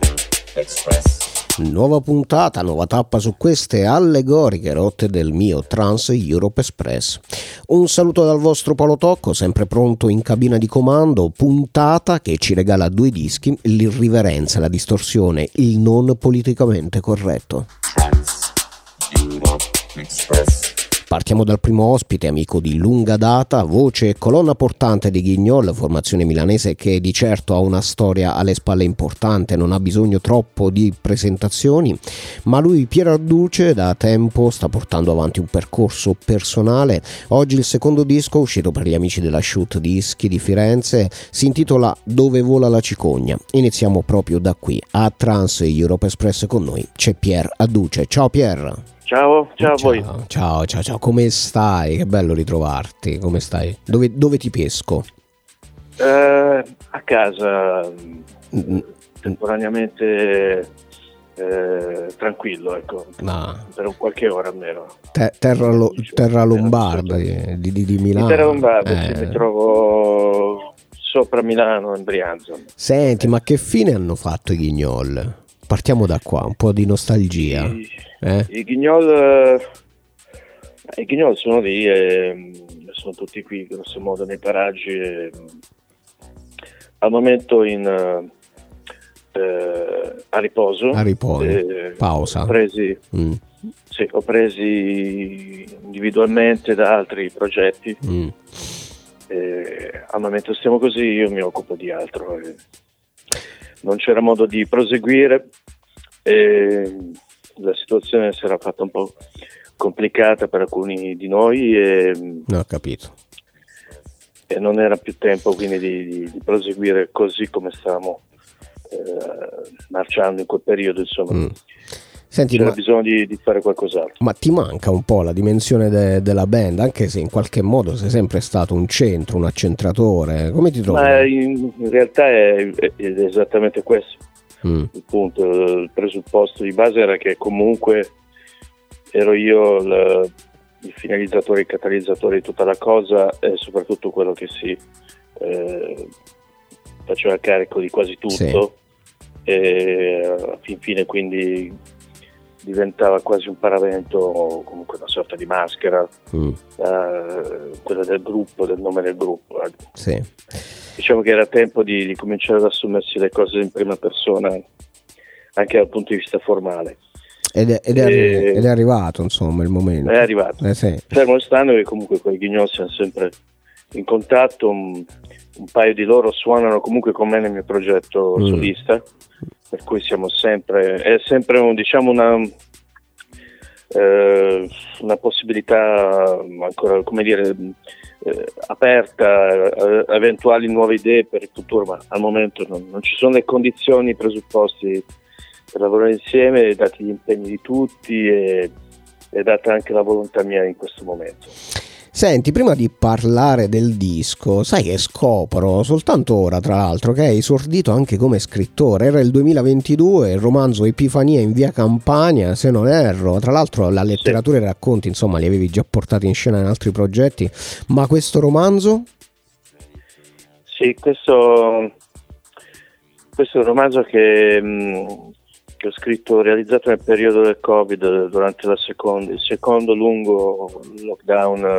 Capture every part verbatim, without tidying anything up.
Nuova puntata, nuova tappa su queste allegoriche rotte del mio Trans Europe Express. Un saluto dal vostro Paolo Tocco, sempre pronto in cabina di comando, puntata che ci regala due dischi, l'irriverenza, la distorsione, il non politicamente corretto. Trans Europe Express. Partiamo dal primo ospite, amico di lunga data, voce e colonna portante di Guignol, formazione milanese che di certo ha una storia alle spalle importante, non ha bisogno troppo di presentazioni, ma lui, Piero Adduce, da tempo sta portando avanti un percorso personale. Oggi il secondo disco, uscito per gli amici della Shoot Dischi di Firenze, si intitola Dove vola la cicogna. Iniziamo proprio da qui, a Trans Europe Express con noi c'è Pier Adduce. Ciao Pier! Ciao, ciao a voi. Ciao, ciao, ciao, come stai? Che bello ritrovarti, come stai? Dove, dove ti pesco? Eh, a casa, mm. temporaneamente eh, tranquillo, ecco, Ma... per un qualche ora almeno. Te, terra, lo, terra lombarda di, di, di Milano. Di terra lombarda, eh. sì, mi trovo sopra Milano, in Brianza. Senti, ma che fine hanno fatto i Guignol? Partiamo da qua, un po' di nostalgia. I, eh? i Guignol, eh, i Guignol sono lì, e sono tutti qui, grosso modo, nei paraggi. E, al momento in eh, a riposo. A riposo, eh, pausa. Ho presi, mm. sì, ho presi individualmente da altri progetti. Mm. E, al momento stiamo così, io mi occupo di altro. E, non c'era modo di proseguire e la situazione si era fatta un po' complicata per alcuni di noi e, no, ho capito. E non era più tempo quindi di, di, di proseguire così come stavamo eh, marciando in quel periodo, insomma. Mm. Senti, c'era ma, bisogno di, di fare qualcos'altro. Ma ti manca un po' la dimensione de, della band, anche se in qualche modo sei sempre stato un centro, un accentratore, come ti trovi? Ma in, in realtà è, è, è esattamente questo mm. il punto, il presupposto di base era che comunque ero io il, il finalizzatore, il catalizzatore di tutta la cosa e soprattutto quello che si eh, faceva carico di quasi tutto, sì. E alla fin fine quindi diventava quasi un paravento, comunque una sorta di maschera, mm. uh, quella del gruppo, del nome del gruppo. Sì. Diciamo che era tempo di, di cominciare ad assumersi le cose in prima persona, anche dal punto di vista formale. Ed è, ed è, e, ed è arrivato, insomma, il momento. È arrivato. Eh, sì. Fermo restando che comunque con i Guignol siamo sempre in contatto, un, un paio di loro suonano comunque con me nel mio progetto mm. solista. Per cui siamo sempre, è sempre un, diciamo una, eh, una possibilità ancora, come dire, eh, aperta a, a eventuali nuove idee per il futuro, ma al momento non, non ci sono le condizioni, i presupposti per lavorare insieme, dati gli impegni di tutti e, e data anche la volontà mia in questo momento. Senti, prima di parlare del disco, sai che scopro soltanto ora, tra l'altro, che hai esordito anche come scrittore. Era il duemilaventidue, il romanzo Epifania in via Campania, se non erro. Tra l'altro la letteratura sì. e i racconti, insomma, li avevi già portati in scena in altri progetti. Ma questo romanzo? Sì, questo, questo è un romanzo che, mh, che ho scritto, realizzato nel periodo del Covid, durante la seconda, il secondo lungo lockdown.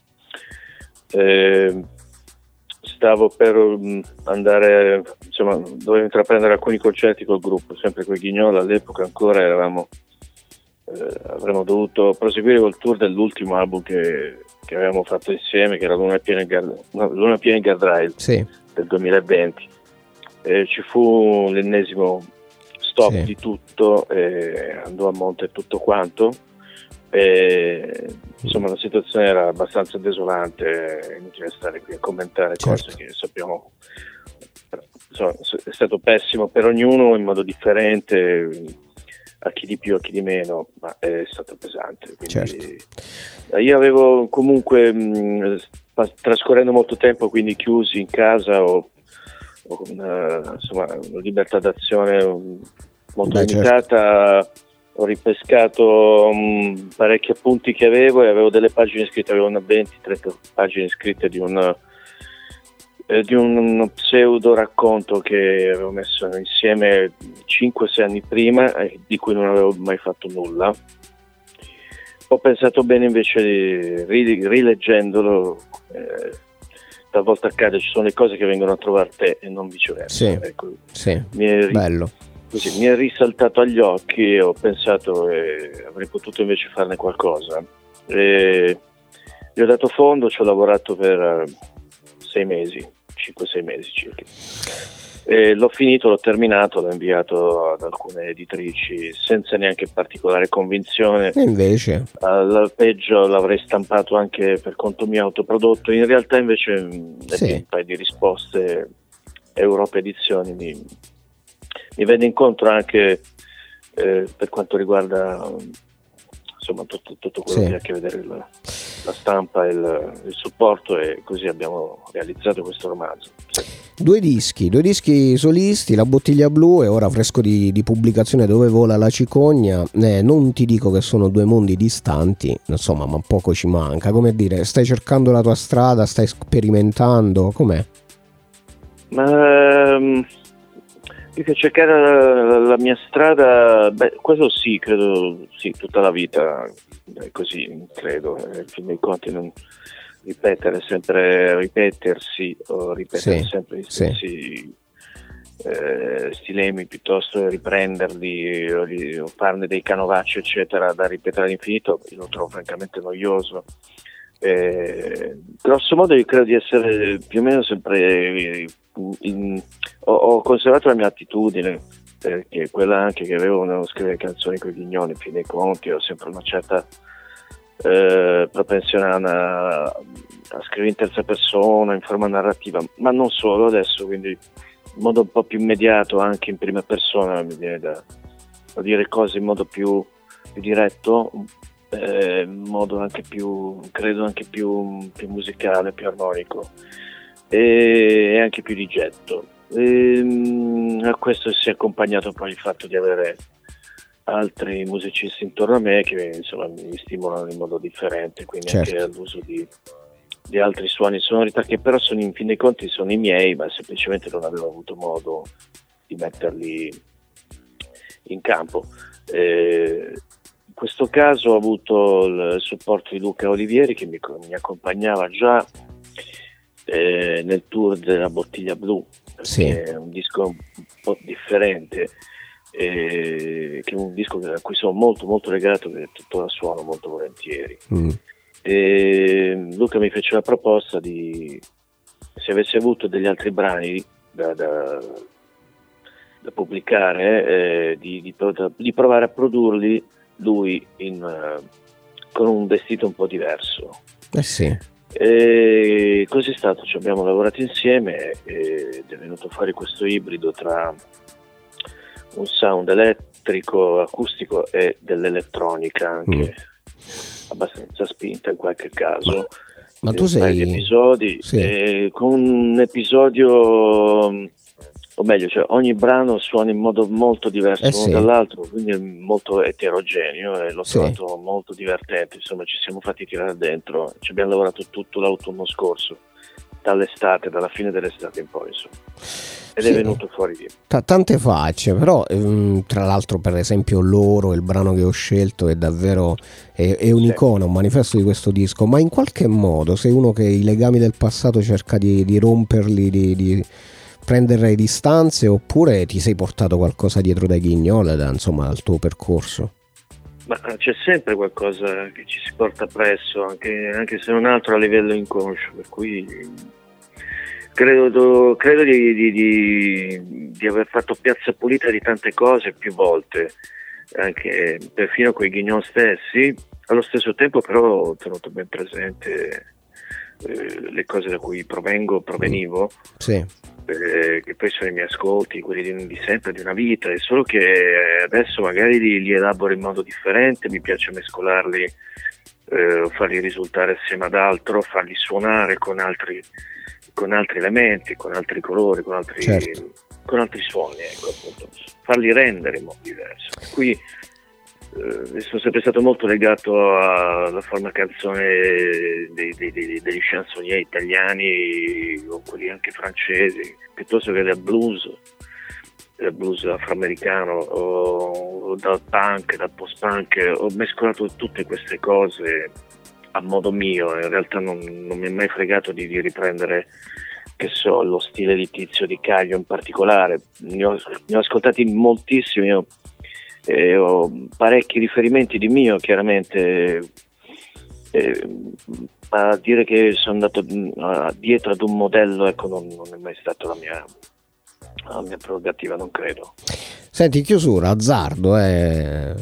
Eh, stavo per um, andare, insomma, dovevo intraprendere alcuni concerti col gruppo, sempre con i Guignol. All'epoca ancora eravamo, eh, avremmo dovuto proseguire col tour dell'ultimo album che, che avevamo fatto insieme, che era Luna Piena in Guardrail, sì. del duemilaventi. Eh, ci fu l'ennesimo stop sì. di tutto, e andò a monte tutto quanto. E, insomma, la situazione era abbastanza desolante, è inutile stare qui a commentare certo. cose che sappiamo. Insomma, è stato pessimo per ognuno in modo differente, a chi di più, a chi di meno, ma è stato pesante. Quindi, certo. Io avevo comunque mh, trascorrendo molto tempo quindi chiusi in casa o, o con una, insomma, una libertà d'azione molto Beh, limitata. Certo. Ho ripescato um, parecchi appunti che avevo e avevo delle pagine scritte, avevo una venti trenta pagine scritte di un, eh, di un, uno pseudo racconto che avevo messo insieme cinque sei anni prima, eh, di cui non avevo mai fatto nulla. Ho pensato bene invece di ri- rileggendolo, eh, talvolta accade, ci sono le cose che vengono a trovare te e non viceversa. Sì, ecco. sì, mi è, bello. Così, mi è risaltato agli occhi e ho pensato eh, avrei potuto invece farne qualcosa. E gli ho dato fondo, ci ho lavorato per sei mesi, cinque sei mesi circa. E l'ho finito, l'ho terminato, l'ho inviato ad alcune editrici senza neanche particolare convinzione. E invece? Al peggio l'avrei stampato anche per conto mio autoprodotto. In realtà invece sì. un paio di risposte. Europa Edizioni mi, mi vede incontro anche eh, per quanto riguarda insomma tutto, tutto quello sì. che ha a che vedere la, la stampa e il, il supporto, e così abbiamo realizzato questo romanzo. Sì. Due dischi, due dischi solisti, La bottiglia blu e ora fresco di, di pubblicazione Dove vola la cicogna. Eh, non ti dico che sono due mondi distanti, insomma, ma poco ci manca. Come dire, stai cercando la tua strada, stai sperimentando, com'è? Ma um, più che cercare la, la mia strada, beh, quello sì, credo, sì, tutta la vita è così, credo. In fin dei conti non ripetere sempre, ripetersi o ripetere sì, sempre gli stessi sì. eh, stilemi, piuttosto che riprenderli o, li, o farne dei canovacci eccetera da ripetere all'infinito, io lo trovo francamente noioso. Eh, grosso modo io credo di essere più o meno sempre in, in, ho, ho conservato la mia attitudine, perché quella anche che avevo nello scrivere canzoni con i Ghignoni, in fin dei conti ho sempre una certa eh, propensione a, una, a scrivere in terza persona, in forma narrativa, ma non solo adesso, quindi in modo un po' più immediato, anche in prima persona, mi viene da, da dire cose in modo più, più diretto, eh, in modo anche più, credo anche più, più musicale, più armonico e, e anche più di getto. E, a questo si è accompagnato poi il fatto di avere altri musicisti intorno a me che insomma mi stimolano in modo differente, quindi certo. Anche all'uso di, di altri suoni e sonorità che però sono, in fin dei conti sono i miei, ma semplicemente non avevo avuto modo di metterli in campo. Eh, in questo caso ho avuto il supporto di Luca Olivieri che mi, mi accompagnava già eh, nel tour della Bottiglia Blu, sì. Che è un disco un po' differente, eh, che è un disco a cui sono molto molto legato, perché tuttora suono molto volentieri. Mm. E Luca mi fece la proposta di, se avessi avuto degli altri brani da, da, da pubblicare, eh, di, di, di provare a produrli lui in, uh, con un vestito un po' diverso. Eh sì. E così è stato, ci abbiamo lavorato insieme ed è venuto fuori questo ibrido tra un sound elettrico, acustico e dell'elettronica anche mm. abbastanza spinta in qualche caso. Ma, ma tu sei episodi sì. eh, con un episodio, o meglio, cioè ogni brano suona in modo molto diverso eh l'uno sì. dall'altro, quindi è molto eterogeneo e l'ho sì. trovato molto divertente. Insomma, ci siamo fatti tirare dentro, ci abbiamo lavorato tutto l'autunno scorso, dall'estate, dalla fine dell'estate in poi, insomma. Ed sì. È venuto fuori di T- tante facce, però ehm, tra l'altro per esempio Loro, il brano che ho scelto, è davvero è, è un'icona, sì. Un manifesto di questo disco, ma in qualche modo sei uno che i legami del passato cerca di, di romperli, di, di prendere distanze, oppure ti sei portato qualcosa dietro dai Ghignoli, da, insomma, dal tuo percorso? Ma c'è sempre qualcosa che ci si porta presso, anche, anche se non altro a livello inconscio, per cui credo, credo di, di, di, di aver fatto piazza pulita di tante cose più volte, anche perfino con i Ghignoni stessi. Allo stesso tempo però ho tenuto ben presente eh, le cose da cui provengo, provenivo, sì. eh, che poi sono i miei ascolti, quelli di, di sempre, di una vita, è solo che adesso magari li, li elaboro in modo differente, mi piace mescolarli, eh, farli risultare assieme ad altro, farli suonare con altri con altri elementi, con altri colori, con altri, certo. con altri suoni, ecco, appunto, farli rendere in modo diverso. Qui eh, sono sempre stato molto legato alla forma canzone dei, dei, dei, degli chansonnier italiani o quelli anche francesi, piuttosto che del blues, del blues afroamericano o, o dal punk, dal post-punk. Ho mescolato tutte queste cose a modo mio, in realtà non, non mi è mai fregato di, di riprendere, che so, lo stile di Tizio Di Caglio in particolare. Ne ho, ne ho ascoltati moltissimi, ho, eh, ho parecchi riferimenti di mio, chiaramente, eh, ma dire che sono andato uh, dietro ad un modello, ecco, non, non è mai stata la mia, la mia prerogativa, non credo. Senti, in chiusura, azzardo, eh,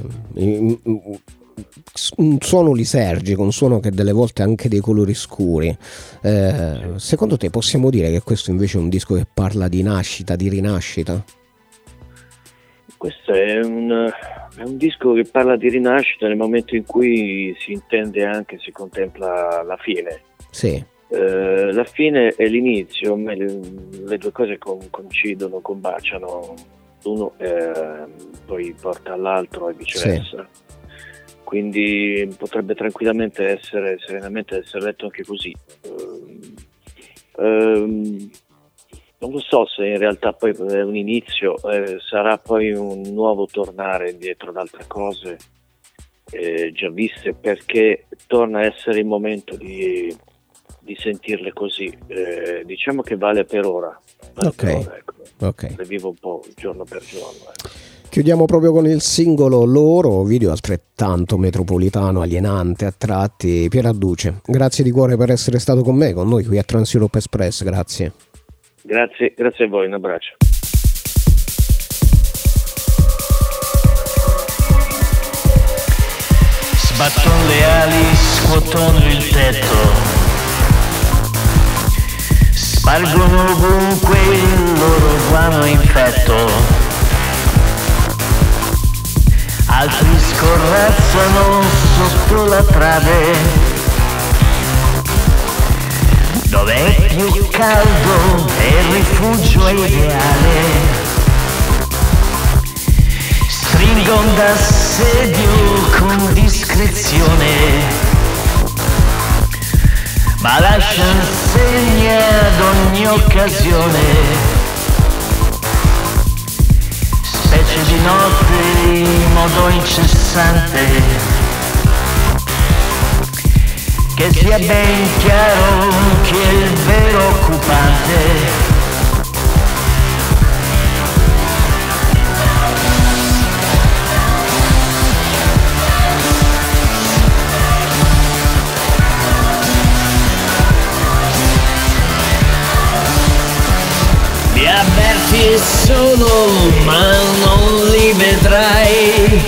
un suono lisergico, un suono che delle volte ha anche dei colori scuri. Eh, secondo te possiamo dire che questo invece è un disco che parla di nascita, di rinascita? Questo è un, è un disco che parla di rinascita nel momento in cui si intende anche, si contempla la fine. Sì. Eh, la fine e l'inizio, le, le due cose con, coincidono, combaciano, uno eh, poi porta all'altro e viceversa. Sì. Quindi potrebbe tranquillamente essere, serenamente essere letto anche così. Um, um, non lo so se in realtà poi è un inizio, eh, sarà poi un nuovo tornare indietro ad altre cose eh, già viste, perché torna a essere il momento di, di sentirle così. Eh, diciamo che vale per ora. Vale ok, per ora, ecco. Ok. Le vivo un po' giorno per giorno. Ecco. Chiudiamo proprio con il singolo Loro, video altrettanto metropolitano, alienante a tratti. Pier Adduce, grazie di cuore per essere stato con me, con noi qui a Trans-Europe Express, grazie. Grazie, grazie a voi, un abbraccio. Sbatton le ali, scuotono il tetto, spargono ovunque il loro guano infetto. Altri scorrazzano sotto la trave, dov'è più caldo e il rifugio è ideale. Stringon d'assedio con discrezione, ma lascian segni ad ogni occasione. Specie di notte in modo incessante, che sia ben chiaro chi è il vero occupante. Li avverti solo, ma non li vedrai.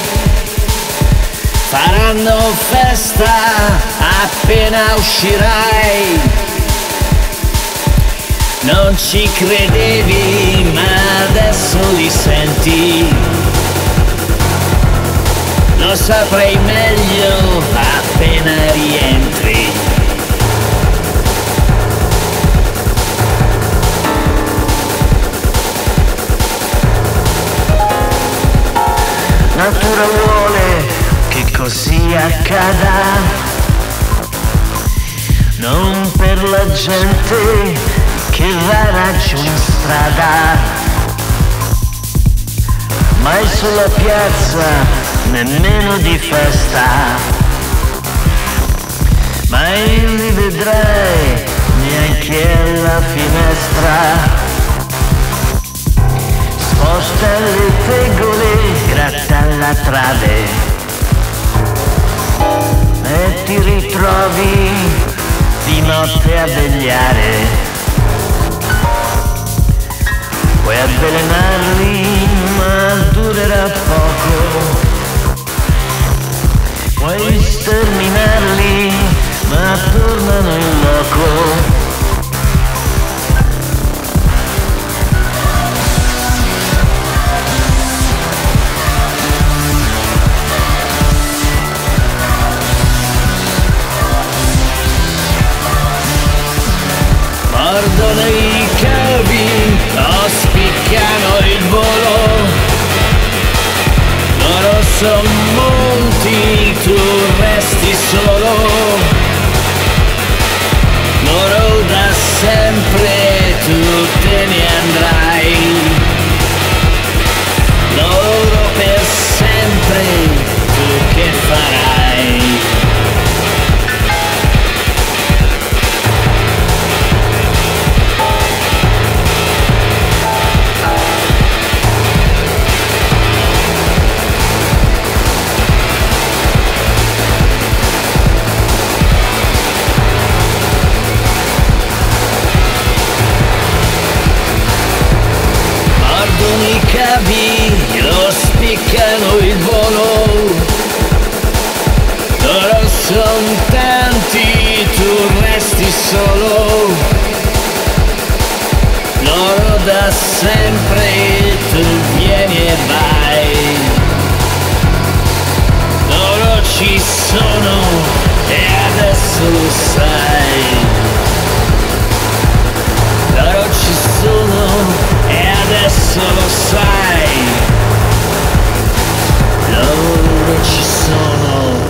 Faranno festa appena uscirai. Non ci credevi, ma adesso li senti. Lo saprai meglio appena rientri. Natura vuole che così accada, non per la gente che va laggiù in strada, mai sulla piazza, nemmeno di festa, mai li vedrai neanche alla finestra. Sposta le tegole, gratta la trave e ti ritrovi di notte a vegliare. Puoi avvelenarli, ma durerà poco. Puoi sterminarli, ma tornano in loco. Mordono i cavi, o spiccano il volo, son monti, tu resti solo. Loro da sempre, tu te ne andrai. Loro per sempre, tu che farai? I cavi lo spiccano il volo, loro son tanti, tu resti solo. Loro da sempre, tu vieni e vai. Loro ci sono e adesso lo sai. Loro ci sono e adesso lo sai, loro ci sono.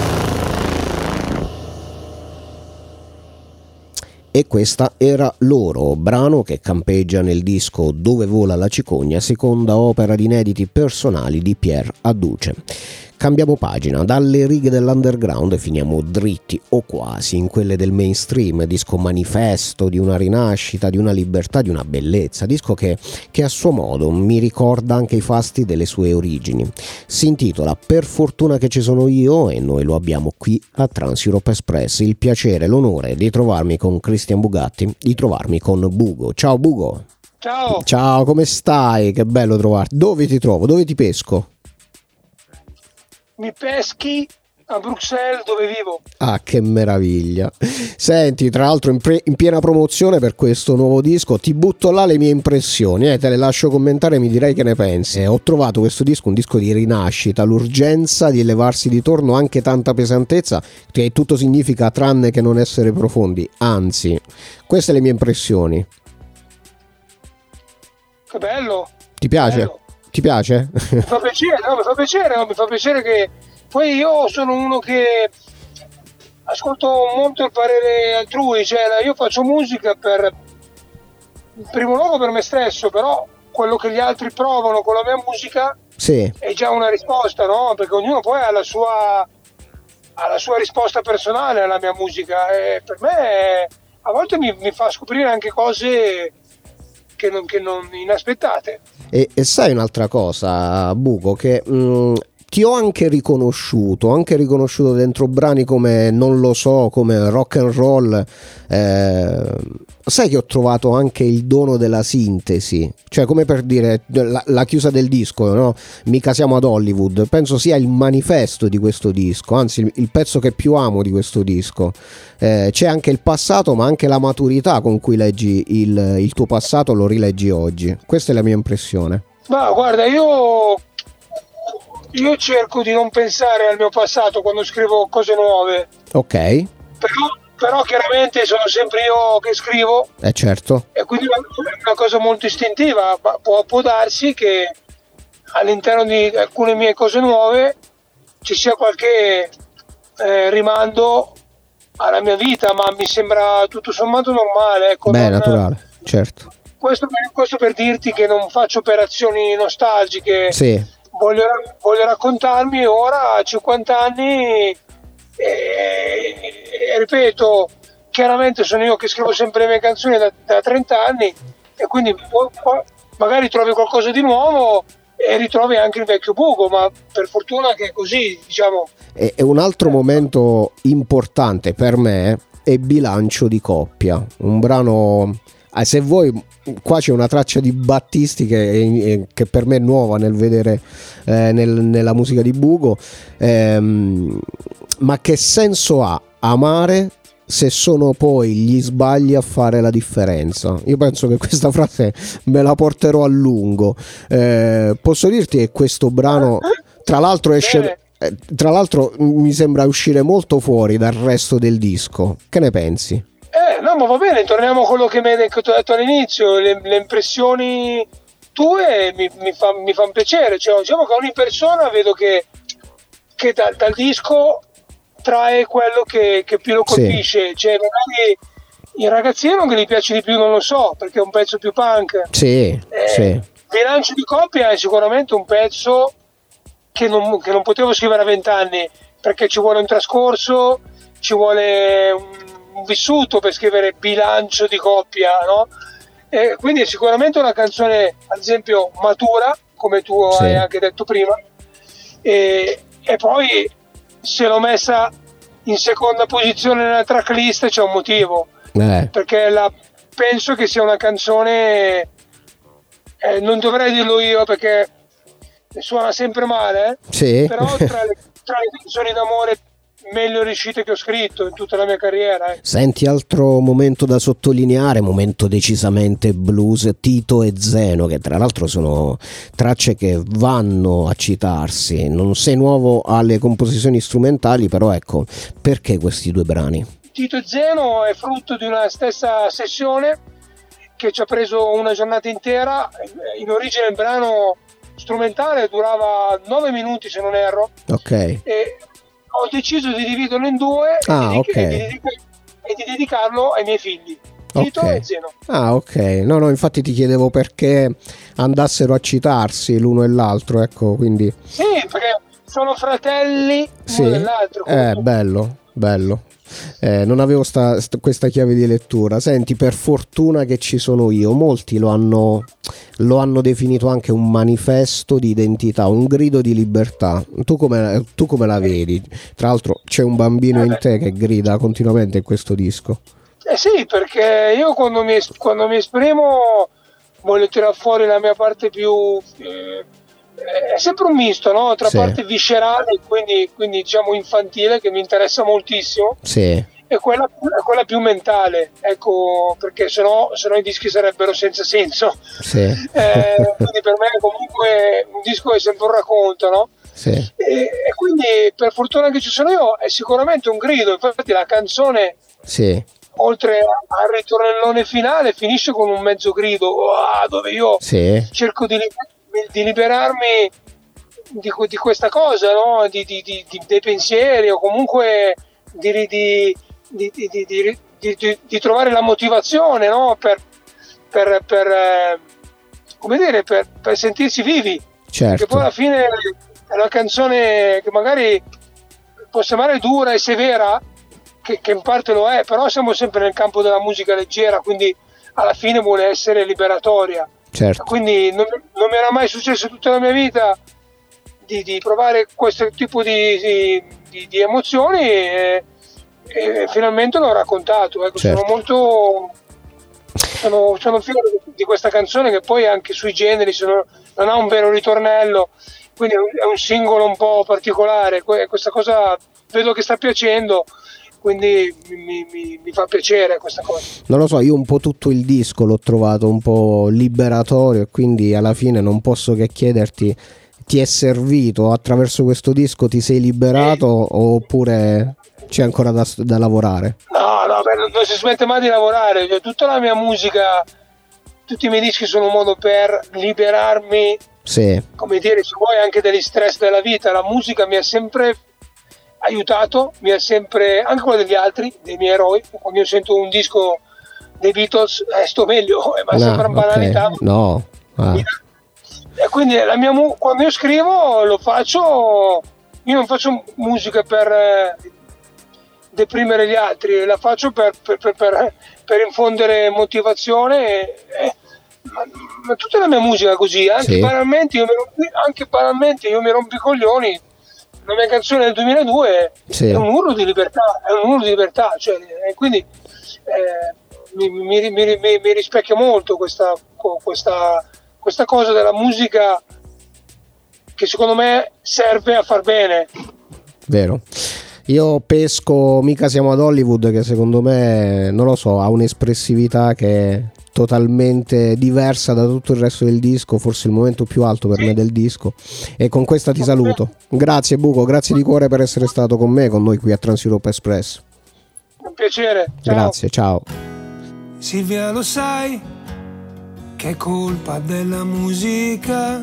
E questa era Loro, brano che campeggia nel disco Dove vola la cicogna, seconda opera di inediti personali di Pierre Adduce. Cambiamo pagina, dalle righe dell'underground e finiamo dritti o quasi in quelle del mainstream, disco manifesto di una rinascita, di una libertà, di una bellezza, disco che, che a suo modo mi ricorda anche i fasti delle sue origini. Si intitola Per fortuna che ci sono io e noi lo abbiamo qui a Trans Europe Express, il piacere, l'onore di trovarmi con Cristian Bugatti, di trovarmi con Bugo. Ciao Bugo! Ciao! Ciao, come stai? Che bello trovarti. Dove ti trovo? Dove ti pesco? Mi peschi a Bruxelles dove vivo. Ah, che meraviglia. Senti, tra l'altro in, pre- in piena promozione per questo nuovo disco, ti butto là le mie impressioni, eh, te le lascio commentare e mi direi che ne pensi. Eh, ho trovato questo disco un disco di rinascita, l'urgenza di elevarsi di torno, anche tanta pesantezza, che tutto significa tranne che non essere profondi, anzi, queste le mie impressioni. Che bello. Ti piace? Bello. Ti piace? Mi fa piacere, no, mi fa piacere, no, mi fa piacere che poi io sono uno che ascolto molto il parere altrui, cioè io faccio musica per in primo luogo per me stesso, però quello che gli altri provano con la mia musica sì. È già una risposta, no? Perché ognuno poi ha la sua ha la sua risposta personale alla mia musica e per me a volte mi, mi fa scoprire anche cose che non, che non inaspettate. E, e sai un'altra cosa, Bugo, che mh, ti ho anche riconosciuto, anche riconosciuto dentro brani come Non lo so, come Rock and Roll, eh, sai che ho trovato anche il dono della sintesi, cioè come per dire la, la chiusa del disco, no? Mica siamo ad Hollywood, penso sia il manifesto di questo disco, anzi il, il pezzo che più amo di questo disco. Eh, c'è anche il passato ma anche la maturità con cui leggi il, il tuo passato, lo rileggi oggi. Questa è la mia impressione. Ma guarda, io io cerco di non pensare al mio passato quando scrivo cose nuove. Ok. Però, però chiaramente sono sempre io che scrivo. Eh certo. E quindi è una cosa molto istintiva. Può, può darsi che all'interno di alcune mie cose nuove ci sia qualche eh, rimando alla mia vita, ma mi sembra tutto sommato normale. Ecco, beh, non, naturale, certo. Questo, questo per dirti che non faccio operazioni nostalgiche. Sì. Voglio, voglio raccontarmi ora a cinquanta anni e, e ripeto, chiaramente sono io che scrivo sempre le mie canzoni da, da trenta anni e quindi po, po, magari trovi qualcosa di nuovo e ritrovi anche il vecchio Bugo, ma per fortuna che è così, diciamo. E, e un altro momento importante per me è Bilancio di coppia, un brano, ah, se vuoi qua c'è una traccia di Battisti che, che per me è nuova nel vedere eh, nel, nella musica di Bugo, ehm, ma che senso ha amare se sono poi gli sbagli a fare la differenza? Io penso che questa frase me la porterò a lungo. Eh, posso dirti che questo brano tra l'altro esce, eh, tra l'altro mi sembra uscire molto fuori dal resto del disco. Che ne pensi? Eh, no, ma va bene, torniamo a quello che mi hai detto all'inizio, le, le impressioni tue mi, mi fa mi fanno piacere, cioè, diciamo che ogni persona vedo che, che da, dal disco trae quello che, che più lo colpisce, sì. Cioè magari il ragazzino che gli piace di più non lo so, perché è un pezzo più punk. Sì, eh, sì. Bilancio di coppia è sicuramente un pezzo che non, che non potevo scrivere a vent'anni, perché ci vuole un trascorso, ci vuole un, un vissuto per scrivere bilancio di coppia, no? E quindi è sicuramente una canzone, ad esempio, matura, come tu sì. hai anche detto prima, e, e poi se l'ho messa in seconda posizione nella tracklist c'è un motivo, eh. perché la, penso che sia una canzone, eh, non dovrei dirlo io perché suona sempre male, eh? Sì. Però tra le, tra le canzoni d'amore meglio riuscite che ho scritto in tutta la mia carriera. Eh. Senti, altro momento da sottolineare, momento decisamente blues, Tito e Zeno, che tra l'altro sono tracce che vanno a citarsi. Non sei nuovo alle composizioni strumentali, però ecco, perché questi due brani? Tito e Zeno è frutto di una stessa sessione che ci ha preso una giornata intera. In origine il brano strumentale durava nove minuti se non erro. Ok. E ho deciso di dividerlo in due ah, e, di, okay. e, di, e di dedicarlo ai miei figli, Tito okay. e Zeno. Ah, ok. No, no, infatti ti chiedevo perché andassero a citarsi l'uno e l'altro, ecco, quindi. Sì, perché sono fratelli sì. l'uno e l'altro. Eh, bello, bello. Eh, non avevo sta, sta, questa chiave di lettura. Senti, per fortuna che ci sono io. Molti lo hanno, lo hanno definito anche un manifesto di identità, un grido di libertà. Tu come, tu come la vedi? Tra l'altro c'è un bambino in te che grida continuamente in questo disco. Eh sì, perché io quando mi, quando mi esprimo voglio tirare fuori la mia parte più... Eh, è sempre un misto, no? Tra sì. parte viscerale, quindi, quindi diciamo infantile, che mi interessa moltissimo, sì. e quella, quella più mentale, ecco, perché sennò, sennò i dischi sarebbero senza senso. Sì. Eh, quindi per me comunque un disco è sempre un racconto, no? Sì. E, e quindi per fortuna che ci sono io è sicuramente un grido. Infatti la canzone, sì. oltre al ritornellone finale, finisce con un mezzo grido, oh, dove io sì. cerco di di liberarmi di, di questa cosa, no? di, di, di, dei pensieri, o comunque di, di, di, di, di, di, di trovare la motivazione, no? per, per, per, eh, come dire, per, per sentirsi vivi. Certo. Perché poi alla fine è una canzone che magari può sembrare dura e severa, che, che in parte lo è, però siamo sempre nel campo della musica leggera, quindi alla fine vuole essere liberatoria. Certo. Quindi non, non mi era mai successo tutta la mia vita di, di provare questo tipo di, di, di, di emozioni e, e finalmente l'ho raccontato. Ecco, certo. Sono molto sono, sono fiero di questa canzone, che poi anche sui generi sono, non ha un vero ritornello, quindi è un singolo un po' particolare. Questa cosa vedo che sta piacendo, quindi mi, mi, mi fa piacere questa cosa. Non lo so, io un po' tutto il disco l'ho trovato un po' liberatorio, e quindi alla fine non posso che chiederti: ti è servito attraverso questo disco, ti sei liberato, sì. oppure c'è ancora da, da lavorare? No, no, beh, non si smette mai di lavorare. Cioè, tutta la mia musica, tutti i miei dischi sono un modo per liberarmi, sì. come dire, se vuoi, anche dagli stress della vita. La musica mi ha sempre aiutato, mi ha sempre, anche quella degli altri, dei miei eroi. Quando io sento un disco dei Beatles, eh, sto meglio, eh, ma no, sembra una banalità. Okay. No. Ah. E quindi la mia mu- quando io scrivo lo faccio, io non faccio musica per eh, deprimere gli altri, la faccio per, per, per, per, per infondere motivazione. E, e, ma, ma tutta la mia musica è così, anche, sì. banalmente, io mi rompi, anche banalmente io mi rompo i coglioni. La mia canzone del duemiladue sì. è un urlo di libertà, è un urlo di libertà, cioè, e quindi eh, mi, mi, mi, mi, mi rispecchia molto questa, questa, questa cosa della musica, che secondo me serve a far bene. Vero. Io pesco Mica siamo ad Hollywood, che secondo me, non lo so, ha un'espressività che è totalmente diversa da tutto il resto del disco, forse il momento più alto per me del disco, e con questa ti saluto. Grazie Buco, grazie di cuore per essere stato con me, con noi qui a Trans-Europe Express. Un piacere. Ciao. Grazie, ciao. Silvia, lo sai, che è colpa della musica.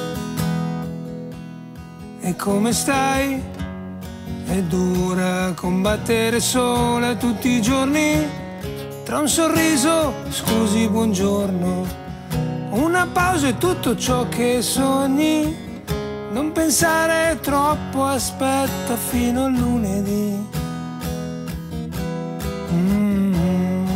E come stai? È dura combattere sola tutti i giorni, tra un sorriso, scusi, buongiorno, una pausa e tutto ciò che sogni. Non pensare troppo, aspetta fino a lunedì. Mm.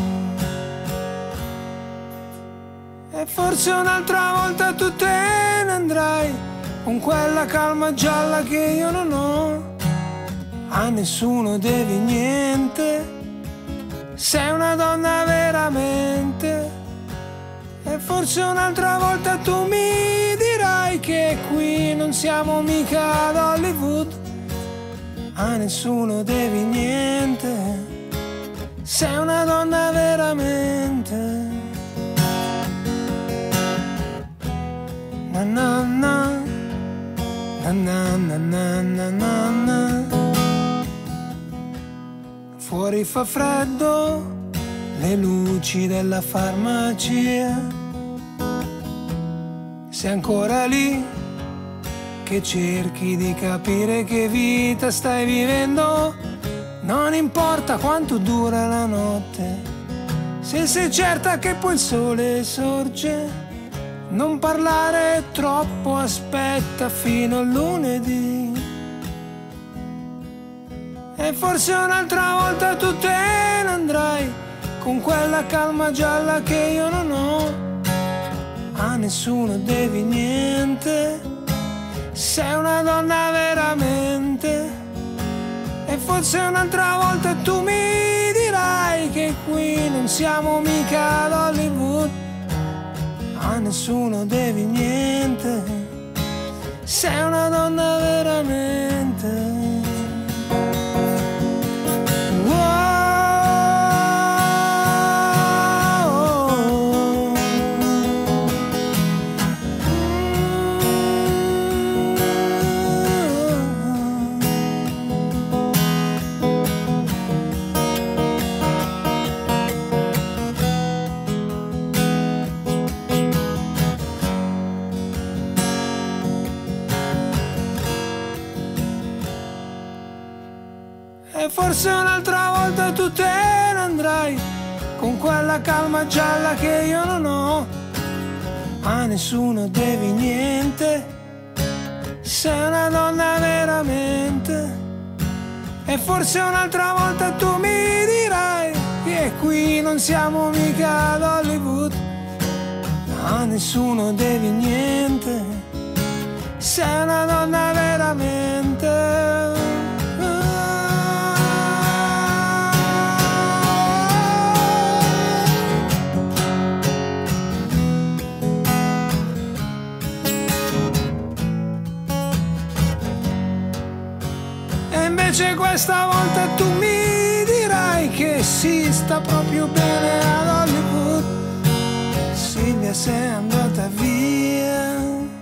E forse un'altra volta tu te ne andrai con quella calma gialla che io non ho. A nessuno devi niente, sei una donna veramente. E forse un'altra volta tu mi dirai che qui non siamo mica ad Hollywood. A nessuno devi niente, sei una donna veramente. Na na na, na na na na na na na. Fuori fa freddo, le luci della farmacia. Sei ancora lì che cerchi di capire che vita stai vivendo. Non importa quanto dura la notte, se sei certa che poi il sole sorge. Non parlare troppo, aspetta fino a lunedì. E forse un'altra volta tu te ne andrai con quella calma gialla che io non ho. A nessuno devi niente, sei una donna veramente. E forse un'altra volta tu mi dirai che qui non siamo mica ad Hollywood. A nessuno devi niente, sei una donna veramente. Forse un'altra volta tu te ne andrai con quella calma gialla che io non ho. A nessuno devi niente, sei una donna veramente. E forse un'altra volta tu mi dirai che qui non siamo mica ad Hollywood. A nessuno devi niente, sei una donna veramente. Invece questa volta tu mi dirai che si sta proprio bene ad Hollywood. Silvia, sei andata via.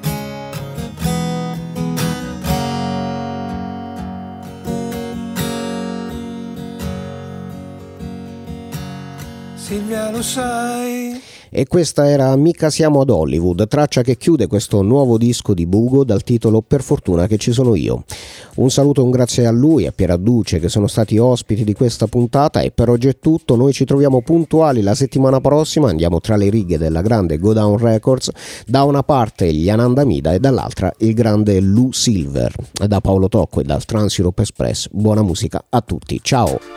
Silvia, lo sai. E questa era Mica siamo ad Hollywood, traccia che chiude questo nuovo disco di Bugo dal titolo Per fortuna che ci sono io. Un saluto e un grazie a lui, a Pier Adduce, che sono stati ospiti di questa puntata, e per oggi è tutto. Noi ci troviamo puntuali la settimana prossima, andiamo tra le righe della grande Go Down Records, da una parte gli Ananda Mida e dall'altra il grande Lou Silver. Da Paolo Tocco e dal Trans Europe Express, buona musica a tutti, ciao!